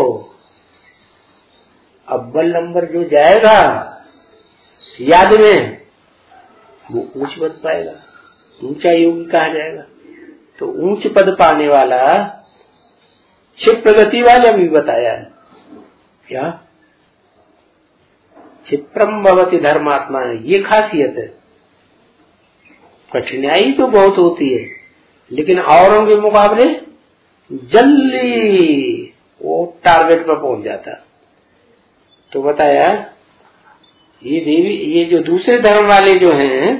अव्वल नंबर जो जाएगा याद में वो ऊंच पद पाएगा, ऊंचा योगी कहा जाएगा। तो ऊंच पद पाने वाला क्षिप्र प्रगति वाला भी बताया है। क्या? क्षिप्रम भवति धर्मात्मा, ये खासियत है। कठिनाई तो बहुत होती है लेकिन औरों के मुकाबले जल्दी वो टारगेट पर पहुंच जाता। तो बताया ये देवी, ये जो दूसरे धर्म वाले जो हैं,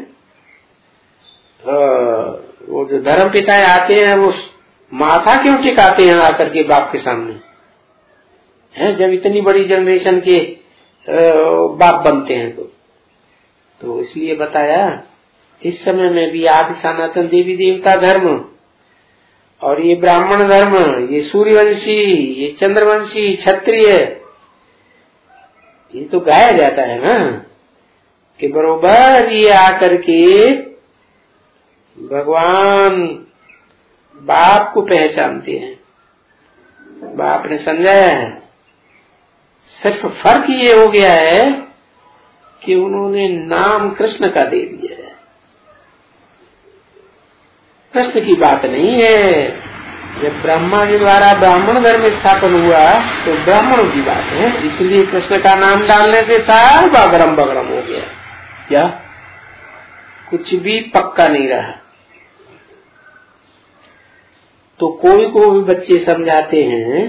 वो जो धर्म पिताएं आते हैं वो माथा क्यों टिकाते हैं आकर के बाप के सामने, हैं? जब इतनी बड़ी जनरेशन के बाप बनते हैं तो तो इसलिए बताया इस समय में भी आदि सनातन देवी देवता धर्म और ये ब्राह्मण धर्म, ये सूर्यवंशी, ये चंद्रवंशी, क्षत्रिय, ये तो गाया जाता है ना कि बरोबर ये आकर के भगवान बाप को पहचानते हैं। बाप ने समझाया है, सिर्फ फर्क ये हो गया है कि उन्होंने नाम कृष्ण का दे दिया है। कृष्ण की बात नहीं है। जब ब्रह्मा के द्वारा ब्राह्मण धर्म स्थापन हुआ तो ब्राह्मणों की बात है, इसलिए कृष्ण का नाम डालने से सब अगरम बगरम हो गया। क्या कुछ भी पक्का नहीं रहा। तो कोई को भी बच्चे समझाते हैं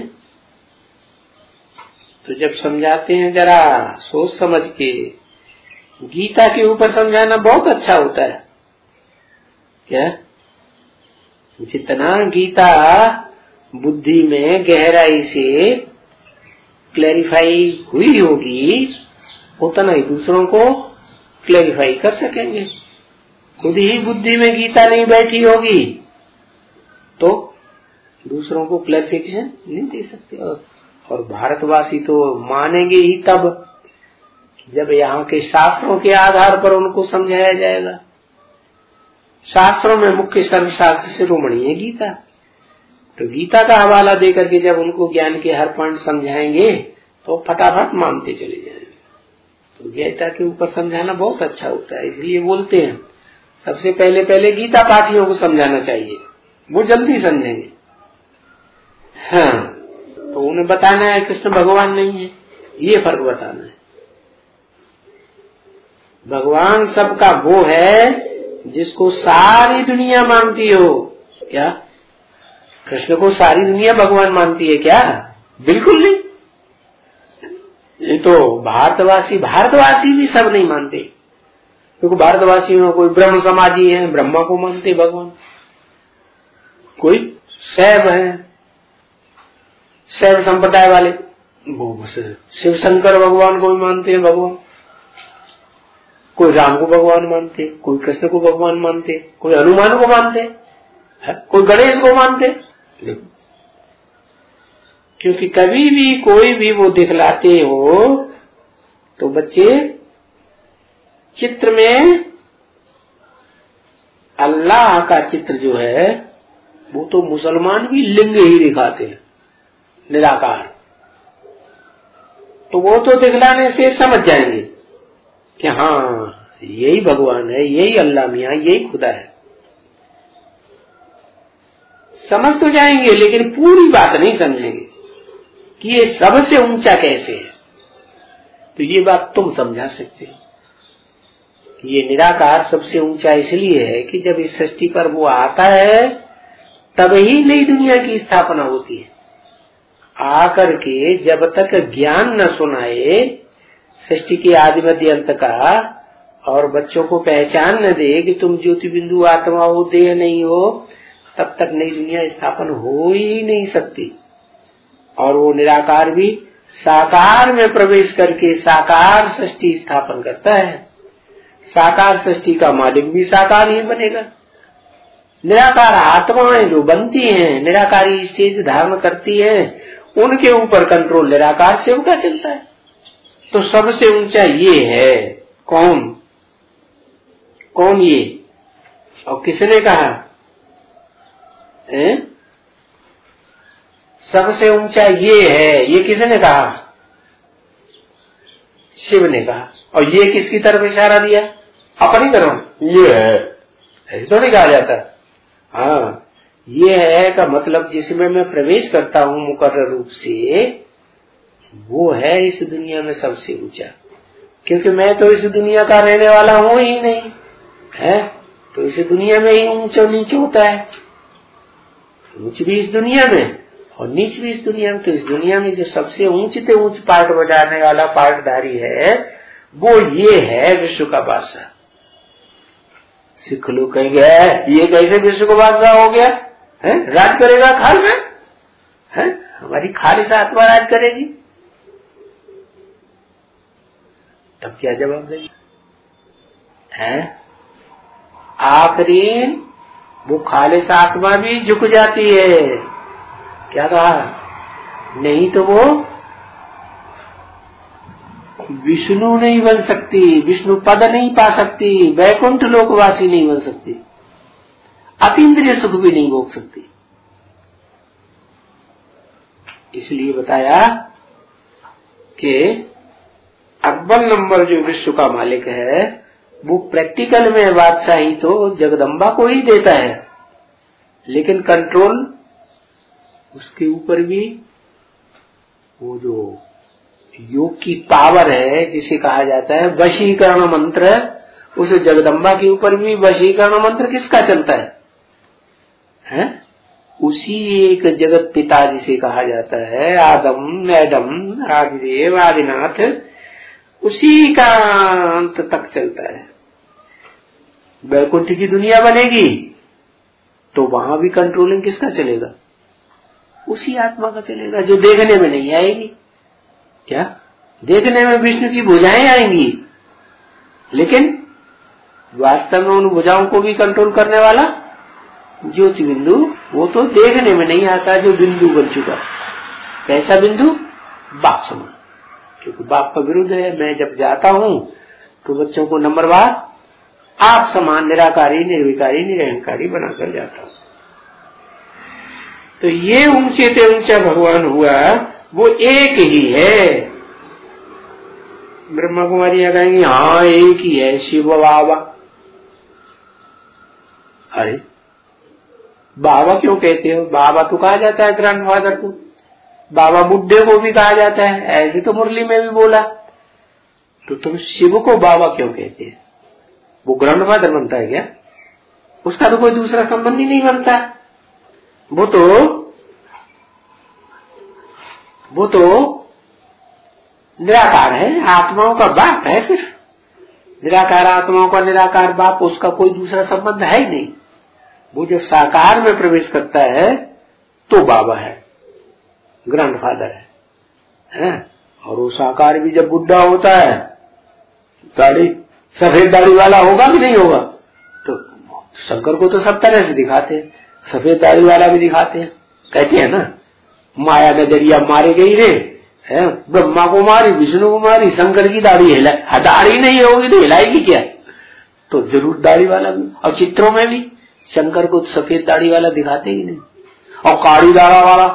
तो जब समझाते हैं जरा सोच समझ के, गीता के ऊपर समझाना बहुत अच्छा होता है। क्या जितना गीता बुद्धि में गहराई से क्लैरिफाई हुई होगी उतना ही दूसरों को क्लैरिफाई कर सकेंगे। खुद ही बुद्धि में गीता नहीं बैठी होगी तो दूसरों को क्लैरिफिकेशन नहीं दे सकते। और भारतवासी तो मानेंगे ही तब जब यहाँ के शास्त्रों के आधार पर उनको समझाया जाएगा। शास्त्रों में मुख्य सर्वशास्त्र शिरोमणि है गीता, तो गीता का हवाला देकर के जब उनको ज्ञान के हर पॉइंट समझाएंगे तो फटाफट मानते चले जाएंगे। तो गीता के ऊपर समझाना बहुत अच्छा होता है, इसलिए बोलते हैं सबसे पहले पहले गीता पाठियों को समझाना चाहिए, वो जल्दी समझेंगे। हाँ, तो उन्हें बताना है कृष्ण भगवान नहीं है, ये फर्क बताना है। भगवान सबका वो है जिसको सारी दुनिया मानती हो। क्या कृष्ण को सारी दुनिया भगवान मानती है क्या? बिल्कुल नहीं। ये तो भारतवासी भारतवासी भी सब नहीं मानते, क्योंकि भारतवासी में कोई ब्रह्म समाजी है, ब्रह्मा को मानते भगवान, कोई शैव है, शैव संप्रदाय वाले वो शिव शंकर भगवान को भी मानते हैं भगवान, कोई राम को भगवान मानते, कोई कृष्ण को भगवान मानते, कोई हनुमान को मानते, कोई गणेश को मानते। क्योंकि कभी भी कोई भी वो दिखलाते हो तो बच्चे चित्र में अल्लाह का चित्र जो है वो तो मुसलमान भी लिंग ही दिखाते हैं, निराकार। तो वो तो दिखलाने से समझ जाएंगे कि हाँ यही भगवान है, यही अल्लाह मियां, यही खुदा है। समझ तो जाएंगे लेकिन पूरी बात नहीं समझेंगे कि ये सबसे ऊंचा कैसे है। तो ये बात तुम समझा सकते हो। ये निराकार सबसे ऊंचा इसलिए है कि जब इस सृष्टि पर वो आता है तब ही नई दुनिया की स्थापना होती है। आकर के जब तक ज्ञान न सुनाए सृष्टि के आदि मध्य अंत का, और बच्चों को पहचान न दे कि तुम ज्योति बिंदु आत्मा हो, देह नहीं हो, तब तक नई दुनिया स्थापन हो ही नहीं सकती। और वो निराकार भी साकार में प्रवेश करके साकार सृष्टि स्थापन करता है। साकार सृष्टि का मालिक भी साकार ही बनेगा। निराकार आत्माएं जो बनती हैं, निराकारी स्टेज धारण करती हैं, उनके ऊपर कंट्रोल निराकार से उनका चलता है। तो सबसे ऊंचा ये है। कौन कौन ये? और किसने कहा है? सबसे ऊंचा ये है, ये किसने कहा? शिव ने कहा। और ये किसकी तरफ इशारा दिया? अपनी तरफ। ये है, ऐसे तो नहीं कहा जाता। हाँ, ये है का मतलब जिसमें मैं प्रवेश करता हूँ मुकर्रर रूप से, वो है इस दुनिया में सबसे ऊंचा। क्योंकि मैं तो इस दुनिया का रहने वाला हूँ ही नहीं है, तो इस दुनिया में ही ऊंचा नीचे होता है। ऊंच भी इस दुनिया में और नीच भी इस दुनिया में। तो इस दुनिया में जो सबसे ऊंच से ऊंच पार्ट बजाने वाला पार्टधारी है वो ये है विश्व का बादशाह। सिख लोग कहेंगे ये कैसे विश्व का बादशाह हो गया है, राज करेगा खाल में है, हमारी खालिश आत्मा राज करेगी। तब क्या जवाब देंगे? है आखिरी वो खालिश आत्मा भी झुक जाती है। क्या कहा? नहीं तो वो विष्णु नहीं बन सकती, विष्णु पद नहीं पा सकती, वैकुंठ लोकवासी नहीं बन सकती, अतीन्द्रिय सुख भी नहीं भोग सकती। इसलिए बताया कि अव्वल नंबर जो विश्व का मालिक है वो प्रैक्टिकल में बादशाही तो जगदम्बा को ही देता है, लेकिन कंट्रोल उसके ऊपर भी वो जो योग की पावर है जिसे कहा जाता है वशीकरण मंत्र, उस जगदम्बा के ऊपर भी वशीकरण मंत्र किसका चलता है? हैं? उसी एक जगत पिता जिसे कहा जाता है आदम मैडम आदिदेव आदिनाथ, उसी का अंत तक चलता है। वैकुंठ की दुनिया बनेगी तो वहां भी कंट्रोलिंग किसका चलेगा? उसी आत्मा का चलेगा जो देखने में नहीं आएगी। क्या देखने में विष्णु की भुजाएं आएंगी, लेकिन वास्तव में उन भुजाओं को भी कंट्रोल करने वाला ज्योति बिंदु वो तो देखने में नहीं आता, जो बिंदु बन चुका। कैसा बिंदु? बाप समान। क्योंकि बाप का विरुद्ध है। मैं जब जाता हूं तो बच्चों को नंबरवार आप समान निराकारी निर्विकारी निरहंकारी बनाकर जाता हूं। तो ये ऊंचे से ऊंचा भगवान हुआ वो एक ही है। ब्रह्मा कुमारी कहेंगी हाँ एक ही है शिव बाबा। अरे बाबा क्यों कहते हो? बाबा तो कहा जाता है ग्रैंडफादर को, बाबा बुड्ढे को भी कहा जाता है, ऐसे तो मुरली में भी बोला। तो तुम शिव को बाबा क्यों कहते हैं? वो ग्रैंडफादर बनता है क्या? उसका तो कोई दूसरा संबंध ही नहीं बनता। वो तो वो तो निराकार है, आत्माओं का बाप है। सिर्फ निराकार आत्माओं का निराकार बाप, उसका कोई दूसरा संबंध है ही नहीं। वो जब साकार में प्रवेश करता है तो बाबा है, ग्रैंडफादर है, है? और वो साकार भी जब बुढ़ा होता है, दाढ़ी सफेद दाढ़ी वाला होगा कि नहीं होगा? तो शंकर को तो सब तरह से दिखाते हैं, सफेद दाढ़ी वाला भी दिखाते हैं। कहते हैं ना माया नजरिया मारे गई रे, है? ब्रह्मा को मारी, विष्णु को मारी, शंकर की दाढ़ी हिला, दाढ़ी नहीं होगी तो हिलाएगी क्या? तो जरूर दाढ़ी वाला भी। और चित्रों में भी शंकर को सफेद दाढ़ी वाला दिखाते ही नहीं, और काली दाढ़ा वाला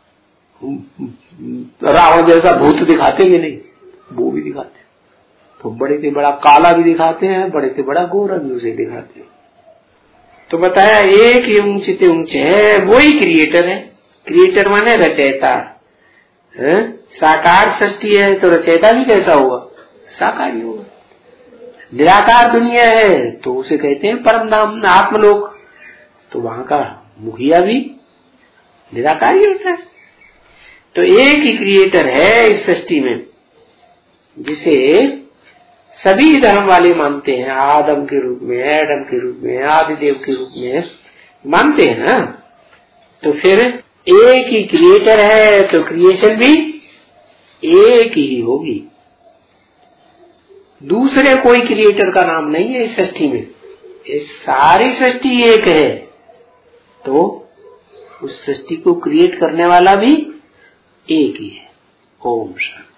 रावण जैसा भूत दिखाते ही नहीं, वो भी दिखाते। तो बड़े से बड़ा काला भी दिखाते हैं, बड़े से बड़ा गोरा भी उसे दिखाते हैं। तो बताया एक ही ऊंचे से ऊंचे है, वो ही क्रिएटर है। क्रिएटर माने रचयिता है। साकार सृष्टि है तो रचयिता भी कैसा होगा? साकार ही होगा। निराकार दुनिया है तो उसे कहते हैं परम धाम आत्मलोक, तो वहां का मुखिया भी निराकार ही होता है। तो एक ही क्रिएटर है इस सृष्टि में, जिसे सभी धर्म वाले मानते हैं। आदम के रूप में, एडम के रूप में, आदिदेव के रूप में मानते हैं ना। तो फिर एक ही क्रिएटर है तो क्रिएशन भी एक ही होगी। दूसरे कोई क्रिएटर का नाम नहीं है इस सृष्टि में। इस सारी सृष्टि एक है तो उस सृष्टि को क्रिएट करने वाला भी एक ही है। ओम शांति।